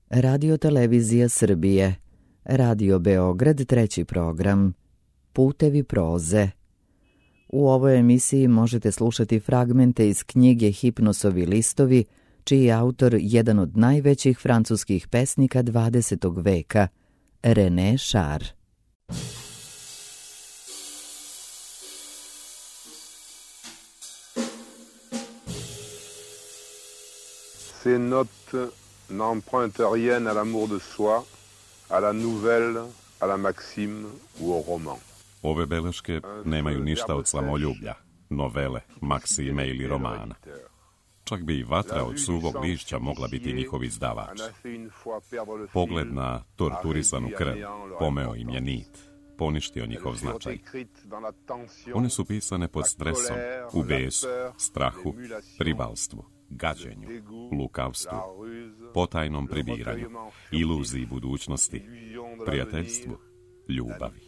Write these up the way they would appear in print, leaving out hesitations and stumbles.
Radio Televizija Srbije, Radio Beograd, treći program, Putevi proze. U ovoj emisiji možete slušati fragmente iz knjige Hipnosovi listovi, čiji je autor jedan od najvećih francuskih pesnika 20. veka, René Char. Ces notes n'empruntent rien à l'amour de soi, à la nouvelle, à la maxime ou au roman. Ove beleške nemaju ništa od samoljublja, novele, maksime ili romana. Čak bi i vatra od suvog lišća mogla biti njihov izdavač. Pogled na torturisanu krv pomeo im je nit, poništio njihov značaj. One su pisane pod stresom, u besu, strahu, ribalstvu, gađenju, lukavstvu, potajnom prebiranju, iluziji budućnosti, prijateljstvu, ljubavi.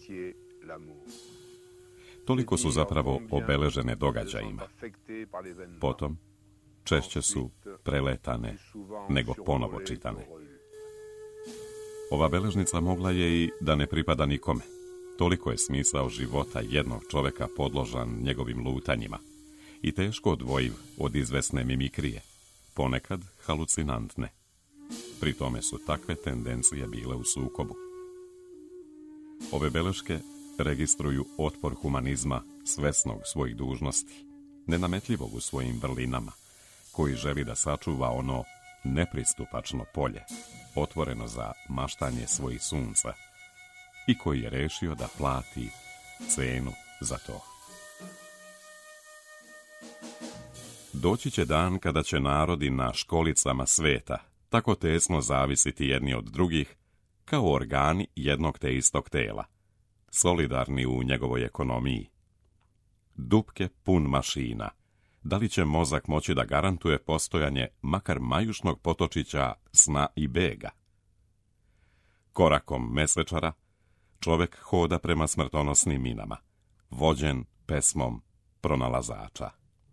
Toliko su zapravo obeležene događajima. Potom, češće su preletane nego ponovo čitane. Ova beležnica mogla je i da ne pripada nikome. Toliko je smisao života jednog čoveka podložan njegovim lutanjima i teško odvojiv od izvesne mimikrije, ponekad halucinantne. Pri tome su takve tendencije bile u sukobu. Ove beleške registruju otpor humanizma svesnog svojih dužnosti, nenametljivog u svojim vrlinama, koji želi da sačuva ono nepristupačno polje, otvoreno za maštanje svojih sunca, i koji je rešio da plati cenu za to. Doći će dan kada će narodi na školicama sveta tako tesno zavisiti jedni od drugih, kao organi jednog te istog tela, solidarni u njegovoj ekonomiji. Dupke pun mašina. Da li će mozak moći da garantuje postojanje makar majušnog potočića sna i bega? Korakom mesečara čovek hoda prema smrtonosnim minama, vođen pesmom pronalazača.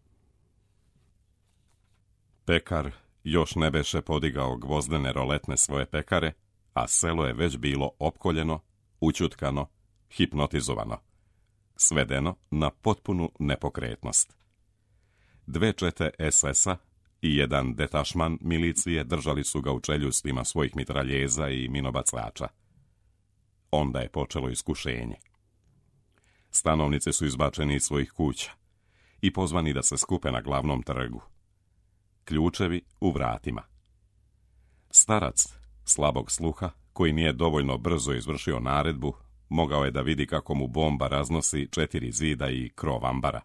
Pekar još ne beše podigao gvozdene roletne svoje pekare, a selo je već bilo opkoljeno, ućutkano, hipnotizovano, svedeno na potpunu nepokretnost. 2 čete SS-a i 1 detašman milicije držali su ga u čeljustima svojih mitraljeza i minobacača. Onda je počelo iskušenje. Stanovnici su izbačeni iz svojih kuća i pozvani da se skupe na glavnom trgu. Ključevi u vratima. Starac slabog sluha, koji nije dovoljno brzo izvršio naredbu, mogao je da vidi kako mu bomba raznosi 4 zida i krov ambara.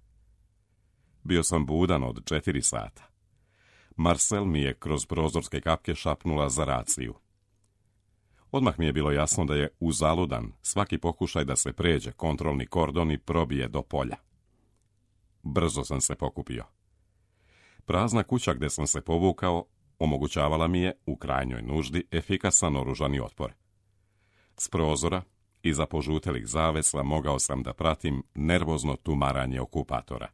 Bio sam budan od 4 sata. Marcel mi je kroz prozorske kapke šapnula za raciju. Odmah mi je bilo jasno da je uzaludan svaki pokušaj da se pređe kontrolni kordon i probije do polja. Brzo sam se pokupio. Prazna kuća gde sam se povukao omogućavala mi je, u krajnjoj nuždi, efikasan oružani otpor. S prozora, iza požutelih zavesa, mogao sam da pratim nervozno tumaranje okupatora.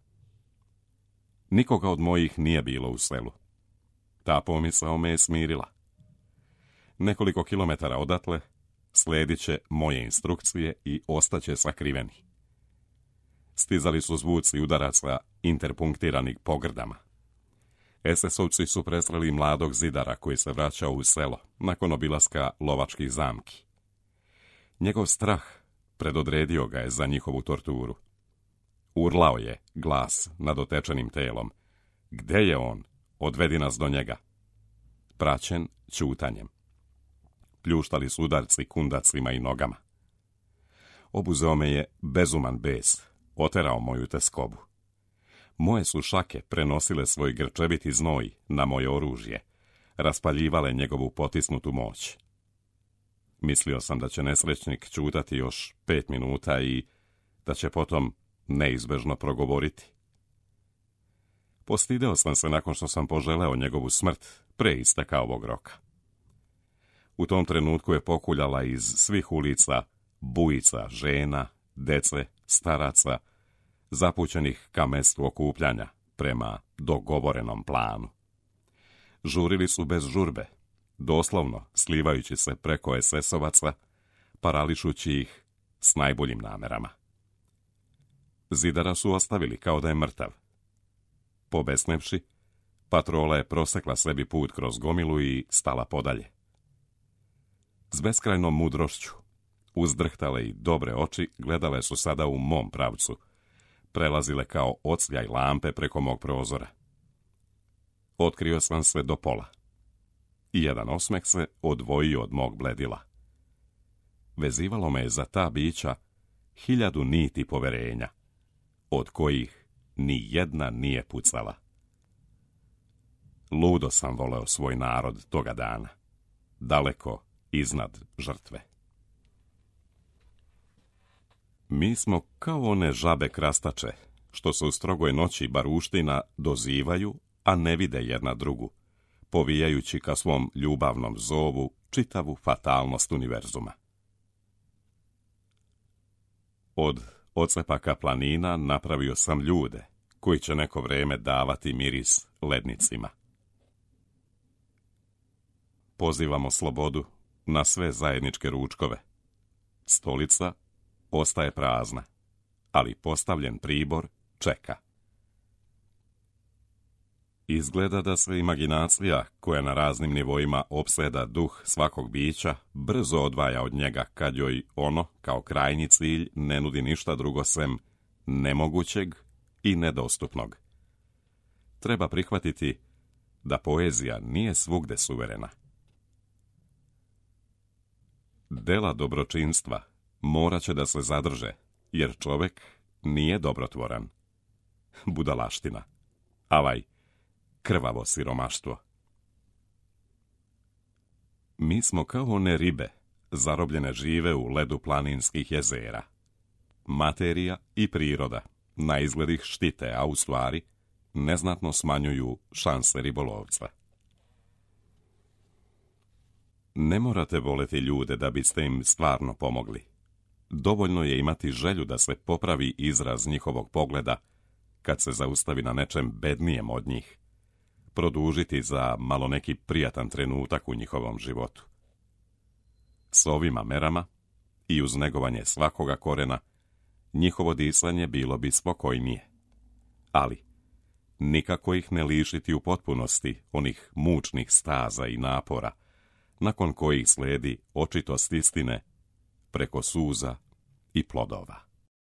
Nikoga od mojih nije bilo u selu. Ta pomisao me je smirila. Nekoliko kilometara odatle sledit će moje instrukcije i ostaće sakriveni. Stizali su zvuci udaraca interpunktiranih pogrdama. SS-ovci su presreli mladog zidara koji se vraćao u selo nakon obilaska lovačkih zamki. Njegov strah predodredio ga je za njihovu torturu. Urlao je glas nad otečenim telom. Gde je on? Odvedi nas do njega. Praćen ćutanjem. Pljuštali su udarci kundacima i nogama. Obuzeo me je bezuman bes, oterao moju teskobu. Moje su šake prenosile svoj grčeviti znoj na moje oružje, raspaljivale njegovu potisnutu moć. Mislio sam da će nesrećnik ćutati još 5 minuta i da će potom neizbežno progovoriti. Postideo sam se nakon što sam poželeo njegovu smrt pre isteka ovog roka. U tom trenutku je pokuljala iz svih ulica bujica žena, dece, staraca, zapućenih ka mestu okupljanja prema dogovorenom planu. Žurili su bez žurbe, doslovno slivajući se preko SS-ovaca, parališući ih s najboljim namerama. Zidara su ostavili kao da je mrtav. Pobesnevši, patrola je prosekla sebi put kroz gomilu i stala podalje. S beskrajnom mudrošću, uzdrhtale i dobre oči gledale su sada u mom pravcu, prelazile kao ocljaj lampe preko mog prozora. Otkrio sam sve do pola. I jedan osmeh se odvojio od mog bledila. Vezivalo me je za ta bića 1000 niti poverenja, od kojih ni jedna nije pucala. Ludo sam voleo svoj narod toga dana, daleko iznad žrtve. Mi smo kao one žabe krastače, što se u strogoj noći baruština dozivaju, a ne vide jedna drugu, povijajući ka svom ljubavnom zovu čitavu fatalnost univerzuma. Od ocepaka planina napravio sam ljude, koji će neko vrijeme davati miris lednicima. Pozivamo slobodu na sve zajedničke ručkove. Stolica ostaje prazna, ali postavljen pribor čeka. Izgleda da se imaginacija, koja na raznim nivoima opseda duh svakog bića, brzo odvaja od njega kad joj ono, kao krajnji cilj, ne nudi ništa drugo sem nemogućeg i nedostupnog. Treba prihvatiti da poezija nije svugde suverena. Dela dobročinstva morat će da se zadrže, jer čovek nije dobrotvoran. Budalaština. Avaj, krvavo siromaštvo. Mi smo kao one ribe, zarobljene žive u ledu planinskih jezera. Materija i priroda na izgled ih štite, a u stvari neznatno smanjuju šanse ribolovca. Ne morate voleti ljude da biste im stvarno pomogli. Dovoljno je imati želju da se popravi izraz njihovog pogleda kad se zaustavi na nečem bednijem od njih, produžiti za malo neki prijatan trenutak u njihovom životu. S ovima merama i uz negovanje svakoga korena, njihovo disanje bilo bi spokojnije. Ali nikako ih ne lišiti u potpunosti onih mučnih staza i napora, nakon kojih slijedi očitost istine preko suza i plodova.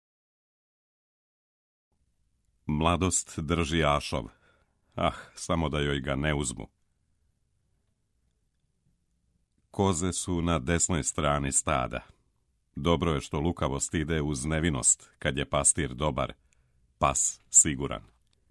Mladost drži ašov, samo da joj ga ne uzmu. Koze su na desnoj strani stada. Dobro je što lukavost ide uz nevinost, kad je pastir dobar, pas siguran.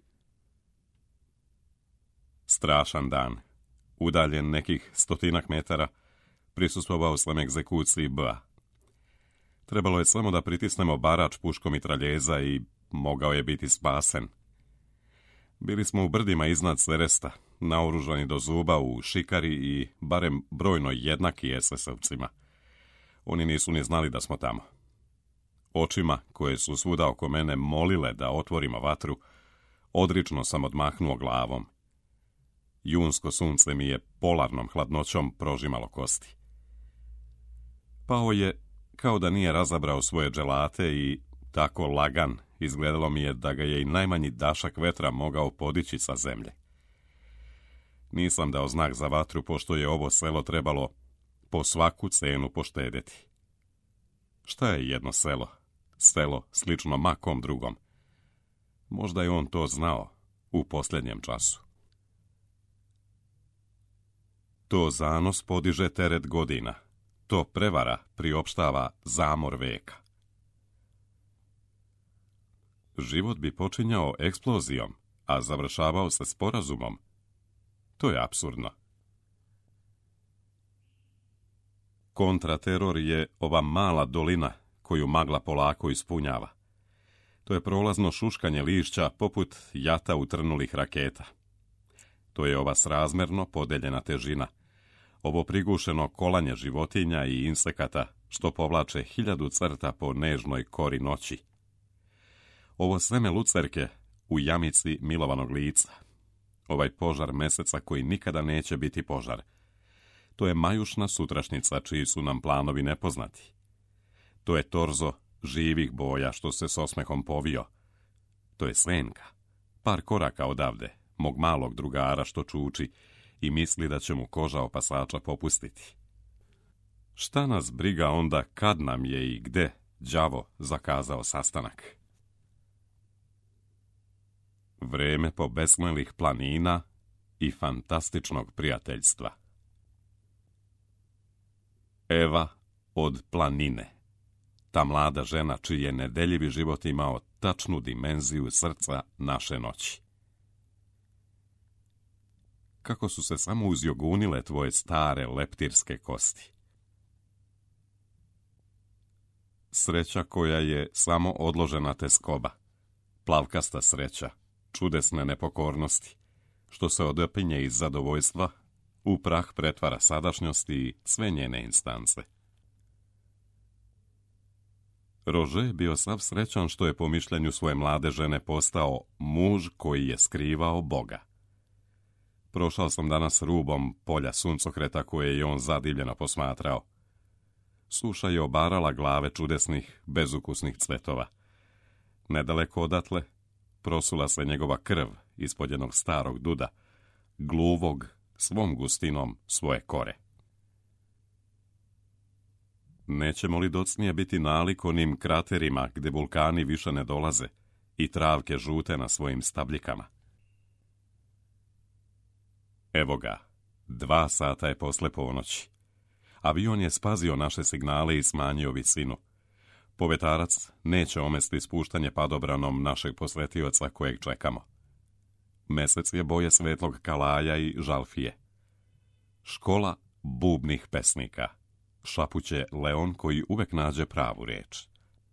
Strašan dan. Udaljen nekih 100 metara, prisustvovao sam egzekuciji B.A. Trebalo je samo da pritisnemo barač puškom mitraljeza i mogao je biti spasen. Bili smo u brdima iznad Seresta, naoružani do zuba u šikari i barem brojno jednaki SS-ovcima. Oni nisu ni znali da smo tamo. Očima, koje su svuda oko mene molile da otvorimo vatru, odrično sam odmahnuo glavom. Junsko sunce mi je polarnom hladnoćom prožimalo kosti. Pao je kao da nije razabrao svoje dželate i tako lagan izgledalo mi je da ga je i najmanji dašak vetra mogao podići sa zemlje. Nisam dao znak za vatru, pošto je ovo selo trebalo po svaku cenu poštedjeti. Šta je jedno selo? Selo slično makom drugom. Možda je on to znao u posljednjem času. To zanos podiže teret godina. To prevara priopštava zamor veka. Život bi počinjao eksplozijom, a završavao se sporazumom. To je apsurdno. Kontrateror je ova mala dolina koju magla polako ispunjava. To je prolazno šuškanje lišća poput jata utrnulih raketa. To je ova srazmerno podeljena težina, ovo prigušeno kolanje životinja i insekata što povlače 1000 crta po nežnoj kori noći. Ovo seme lucerke u jamici milovanog lica. Ovaj požar meseca koji nikada neće biti požar. To je majušna sutrašnjica čiji su nam planovi nepoznati. To je torzo živih boja što se s osmehom povio. To je Senka, par koraka odavde, mog malog drugara što čuči i misli da će mu koža opasača popustiti. Šta nas briga onda kad nam je i gde đavo zakazao sastanak? Vreme pobesmelih planina i fantastičnog prijateljstva. Eva od planine, ta mlada žena čiji je nedeljivi život imao tačnu dimenziju srca naše noći. Kako su se samo uzjogunile tvoje stare leptirske kosti. Sreća koja je samo odložena teskoba, plavkasta sreća, čudesne nepokornosti, što se odepinje iz zadovoljstva, u prah pretvara sadašnjosti i sve njene instance. Rože je bio sav srećan što je po mišljenju svoje mlade žene postao muž koji je skrivao Boga. Prošao sam danas rubom polja suncokreta koje je on zadivljeno posmatrao. Suša je obarala glave čudesnih, bezukusnih cvetova. Nedaleko odatle prosula se njegova krv ispod jednog starog duda, gluvog svom gustinom svoje kore. Nećemo li docnije biti nalik onim kraterima gdje vulkani više ne dolaze i travke žute na svojim stabljikama? Evo ga, 2 sata je posle ponoći. Avion je spazio naše signale i smanjio visinu. Povetarac neće omesti spuštanje padobranom našeg posvetioca kojeg čekamo. Mesec je boje svetlog kalaja i žalfije. Škola bubnih pesnika, šapuće Leon koji uvek nađe pravu riječ.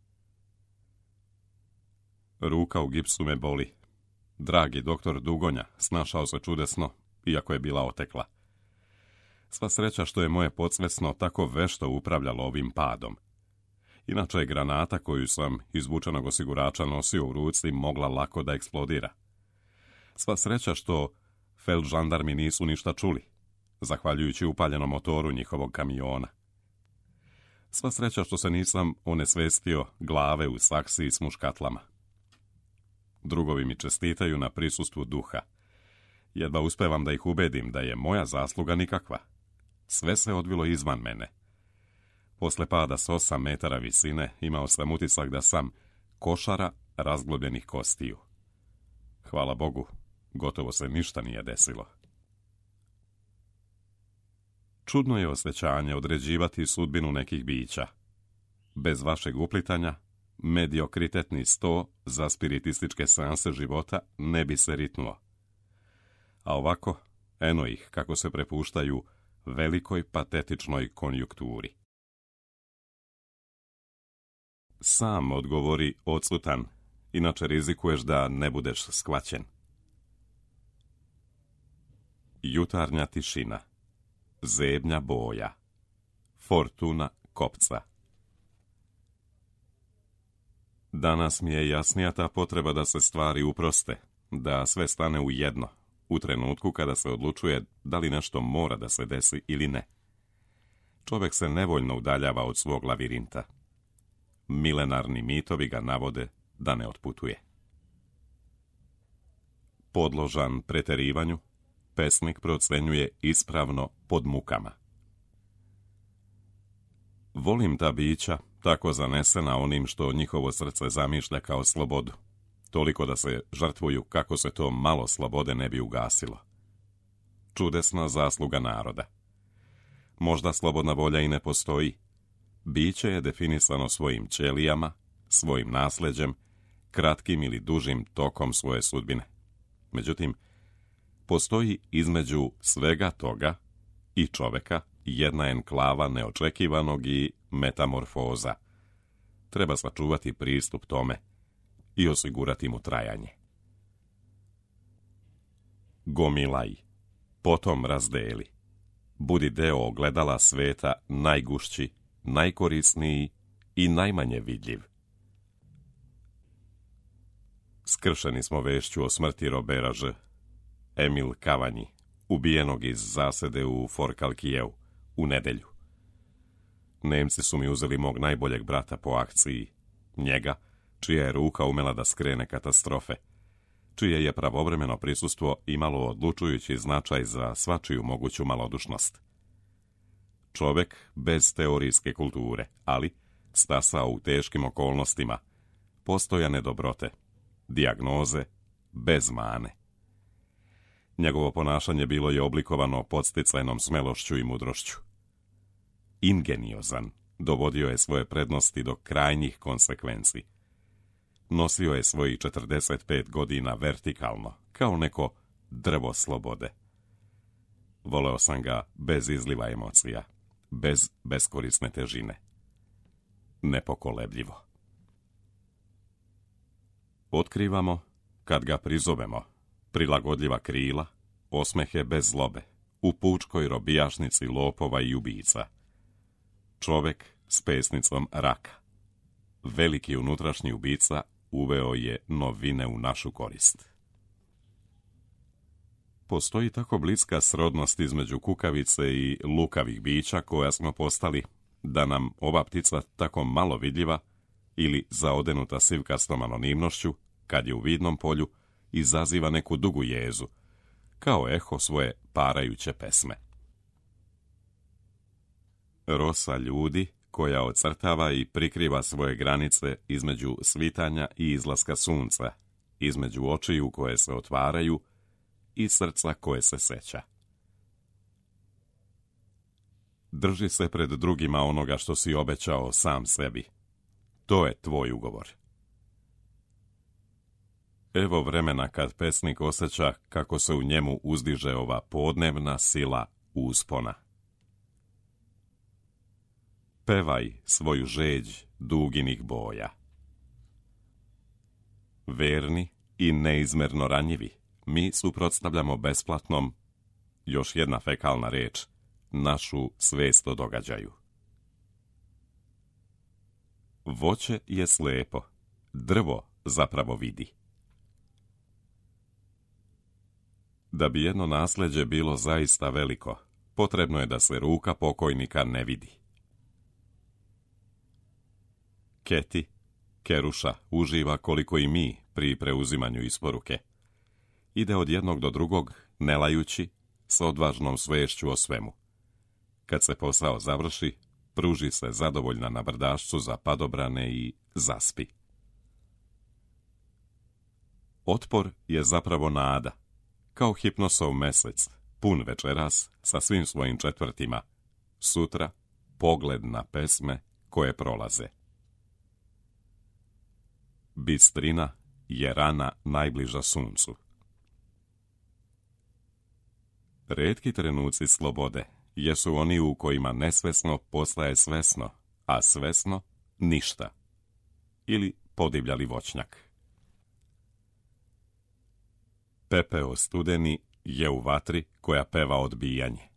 Ruka u gipsu me boli. Dragi doktor Dugonja snašao se čudesno, iako je bila otekla. Sva sreća što je moje podsvesno tako vešto upravljalo ovim padom. Inače je granata koju sam izvučenog osigurača nosio u ruci mogla lako da eksplodira. Sva sreća što feldžandarmi nisu ništa čuli, zahvaljujući upaljenom motoru njihovog kamiona. Sva sreća što se nisam onesvestio glave u saksiji s muškatlama. Drugovi mi čestitaju na prisustvu duha. Jedva uspevam da ih ubedim da je moja zasluga nikakva. Sve se odvilo izvan mene. Posle pada s 8 metara visine imao sam utisak da sam košara razglobljenih kostiju. Hvala Bogu, gotovo se ništa nije desilo. Čudno je osjećanje određivati sudbinu nekih bića. Bez vašeg uplitanja, mediokritetni 100 za spiritističke seanse života ne bi se ritnuo. A ovako, eno ih kako se prepuštaju velikoj patetičnoj konjukturi. Sam odgovori odsutan, inače rizikuješ da ne budeš shvaćen. Jutarnja tišina, zebnja boja, fortuna kopca. Danas mi je jasnija ta potreba da se stvari uproste, da sve stane u jedno, u trenutku kada se odlučuje da li nešto mora da se desi ili ne. Čovjek se nevoljno udaljava od svog lavirinta. Milenarni mitovi ga navode da ne otputuje. Podložan preterivanju, pesnik procenjuje ispravno pod mukama. Volim ta bića, tako zanesena onim što njihovo srce zamišlja kao slobodu, toliko da se žrtvuju kako se to malo slobode ne bi ugasilo. Čudesna zasluga naroda. Možda slobodna volja i ne postoji. Biće je definisano svojim ćelijama, svojim nasleđem, kratkim ili dužim tokom svoje sudbine. Međutim, postoji između svega toga i čoveka jedna enklava neočekivanog i metamorfoza. Treba sačuvati pristup tome i osigurati mu trajanje. Gomilaj, potom razdeli. Budi deo ogledala sveta najgušći, najkorisniji i najmanje vidljiv. Skršeni smo vešću o smrti Robera Ž. Emil Kavanji, ubijenog iz zasede u Forkalkijevu, u nedjelju. Nemci su mi uzeli mog najboljeg brata po akciji, njega, čija je ruka umela da skrene katastrofe, čije je pravovremeno prisustvo imalo odlučujući značaj za svačiju moguću malodušnost. Čovjek bez teorijske kulture, ali stasao u teškim okolnostima, postojane dobrote, dijagnoze, bez mane. Njegovo ponašanje bilo je oblikovano podsticajnom smelošću i mudrošću. Ingeniozan, dovodio je svoje prednosti do krajnjih konsekvenci. Nosio je svojih 45 godina vertikalno, kao neko drvo slobode. Voleo sam ga bez izliva emocija, bez beskorisne težine. Nepokolebljivo. Otkrivamo, kad ga prizovemo, prilagodljiva krila, osmehe bez zlobe, u pučkoj robijašnici lopova i ubica. Čovjek s pesnicom raka. Veliki unutrašnji ubica uveo je novine u našu korist. Postoji tako bliska srodnost između kukavice i lukavih bića koja smo postali, da nam ova ptica tako malo vidljiva ili zaodenuta sivkastom anonimnošću, kad je u vidnom polju, izaziva neku dugu jezu, kao eho svoje parajuće pesme. Rosa ljudi koja ocrtava i prikriva svoje granice između svitanja i izlaska sunca, između očiju koje se otvaraju i srca koje se seća. Drži se pred drugima onoga što si obećao sam sebi. To je tvoj ugovor. Evo vremena kad pesnik osjeća kako se u njemu uzdiže ova podnevna sila uspona. Pevaj svoju žeđ duginih boja. Verni i neizmerno ranjivi, mi suprotstavljamo besplatnom, još jedna fekalna reč, našu svest o događaju. Voće je slepo, drvo zapravo vidi. Da bi jedno nasljeđe bilo zaista veliko, potrebno je da se ruka pokojnika ne vidi. Keti, Keruša, uživa koliko i mi pri preuzimanju isporuke. Ide od jednog do drugog, ne lajući, s odvažnom svešću o svemu. Kad se posao završi, pruži se zadovoljna na brdašcu za padobrane i zaspi. Otpor je zapravo nada, kao hipnosov mesec, pun večeras sa svim svojim četvrtima, sutra pogled na pesme koje prolaze. Bistrina je rana najbliža suncu. Retki trenuci slobode jesu oni u kojima nesvesno postaje svesno, a svesno ništa. Ili podivljali voćnjak. Pepeo studeni je u vatri koja peva odbijanje.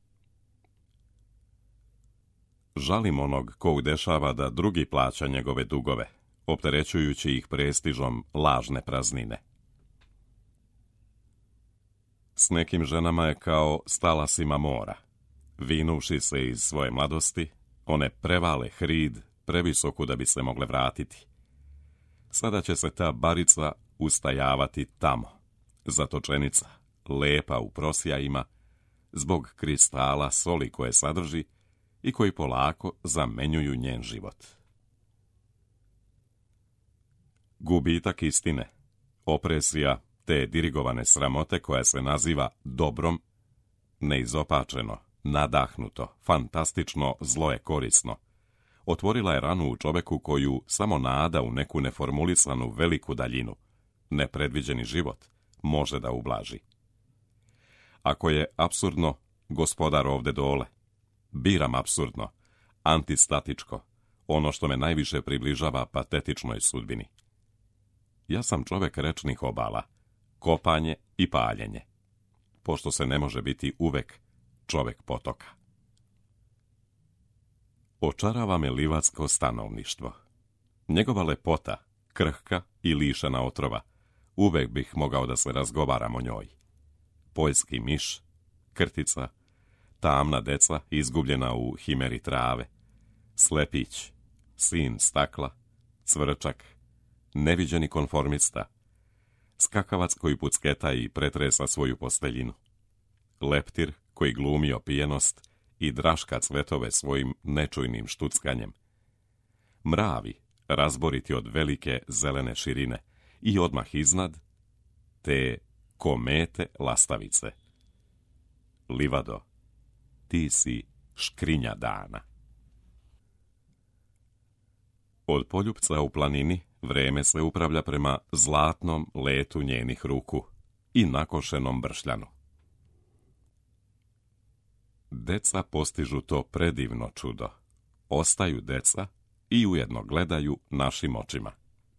Žalim onog ko udešava da drugi plaća njegove dugove, opterećujući ih prestižom lažne praznine. S nekim ženama je kao s talasima mora. Vinuvši se iz svoje mladosti, one prevale hrid previsoku da bi se mogle vratiti. Sada će se ta barica ustajavati tamo, zatočenica, lepa u prosjajima, zbog kristala soli koje sadrži i koji polako zamenjuju njen život. Gubitak istine, opresija te dirigovane sramote koja se naziva dobrom, neizopačeno, nadahnuto, fantastično, zlo je korisno, otvorila je ranu u čoveku koju samo nada u neku neformulisanu veliku daljinu, nepredviđeni život, može da ublaži. Ako je apsurdno, gospodar ovde dole, biram apsurdno, antistatičko, ono što me najviše približava patetičnoj sudbini. Ja sam čovek rečnih obala, kopanje i paljenje, pošto se ne može biti uvek čovek potoka. Očarava me livatsko stanovništvo. Njegova lepota, krhka i lišena otrova, uvek bih mogao da se razgovaram o njoj. Poljski miš, krtica, tamna deca izgubljena u himeri trave, slepić, sin stakla, cvrčak, neviđeni konformista, skakavac koji pucketa i pretresa svoju posteljinu, leptir koji glumi opijenost i draška cvetove svojim nečujnim štuckanjem, mravi razboriti od velike zelene širine i odmah iznad te komete lastavice. Livado, ti si škrinja dana. Od poljupca u planini vreme se upravlja prema zlatnom letu njenih ruku i nakošenom bršljanu. Deca postižu to predivno čudo. Ostaju deca i ujedno gledaju našim očima.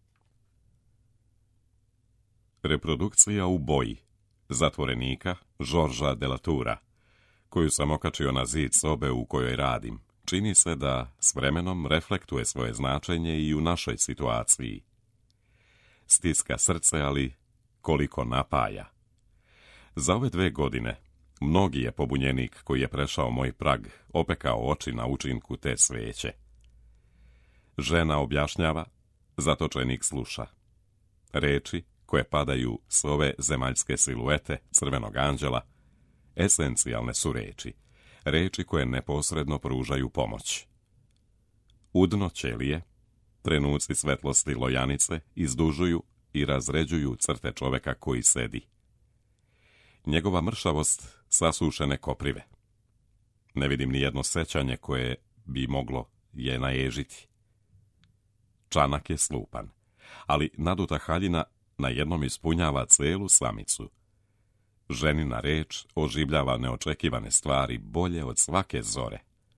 Reprodukcija u boji zatvorenika Georgesa de la Toura, koju sam okačio na zid sobe u kojoj radim, čini se da s vremenom reflektuje svoje značenje i u našoj situaciji. Stiska srce, ali koliko napaja. Za ove 2 godine mnogi je pobunjenik koji je prešao moj prag opekao oči na učinku te sveće. Žena objašnjava, zatočenik sluša. Reči koje padaju s ove zemaljske siluete crvenog anđela esencijalne su reči, reči koje neposredno pružaju pomoć. Udno ćelije, trenuci svetlosti lojanice izdužuju i razređuju crte čoveka koji sedi. Njegova mršavost sasušene koprive. Ne vidim ni jedno sećanje koje bi moglo je naježiti. Čanak je slupan, ali naduta haljina na jednom ispunjava celu samicu. Ženina reč oživljava neočekivane stvari bolje od svake zore.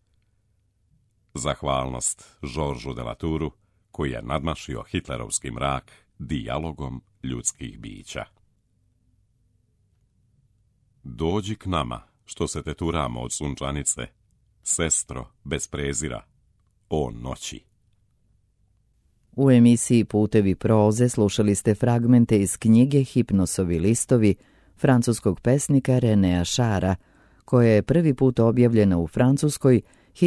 Zahvalnost Georgesu de la Touru, koji je nadmašio hitlerovski mrak dijalogom ljudskih bića. Dođi k nama, što se te turamo od sunčanice, sestro bez prezira, o noći. U emisiji Putevi proze slušali ste fragmente iz knjige Hipnosovi listovi francuskog pesnika Renéa Chara, koja je prvi put objavljena u Francuskoj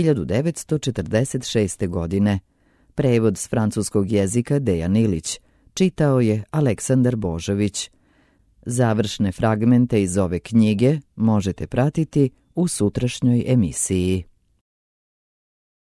1946. godine. Prevod s francuskog jezika Dejan Ilić. Čitao je Aleksandar Božović. Završne fragmente iz ove knjige možete pratiti u sutrašnjoj emisiji.